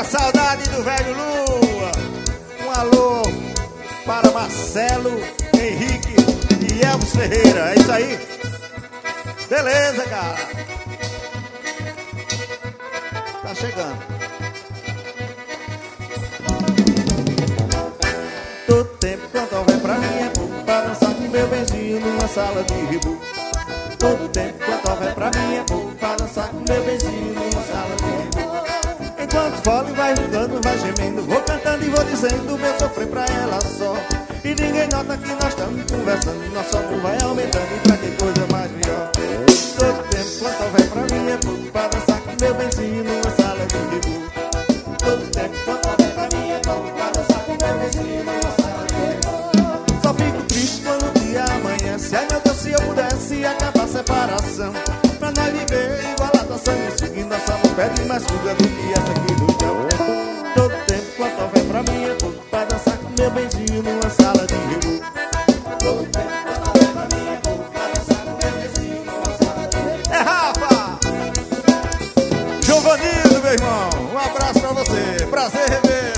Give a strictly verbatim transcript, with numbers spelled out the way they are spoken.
A saudade do velho Lua. Um alô para Marcelo, Henrique e Elvis Ferreira. É isso aí? Beleza, cara. Tá chegando. Todo tempo quando houver pra mim é pouco pra dançar com meu benzinho numa sala de rebu. Todo tempo quando houver pra mim é pouco pra dançar com meu benzinho numa sala de rebu. Enquanto fole vai jogando, vai gemendo, vou cantando e vou dizendo meu sofrer pra ela só. E ninguém nota que nós estamos conversando, nosso amor vai aumentando e pra que coisa mais melhor. Todo tempo quando houver pra mim é pouco pra dançar com meu benzinho numa sala de rebu. Todo tempo quando houver pra mim é pouco pra dançar com meu benzinho numa sala de rebu. Só fico triste quando o dia amanhece. Ai meu Deus, se eu pudesse acabar a separação, pra nós viver igual a dançando, seguindo nossa mão, pede mais fuga do que essa aqui do chão. Todo tempo quando houver pra mim é pouco pra dançar com meu benzinho numa sala de rebu. Todo tempo quando houver pra mim é pouco pra dançar com meu benzinho numa sala de rebu. É Rafa! Giovanildo, meu irmão, um abraço pra você, prazer rever.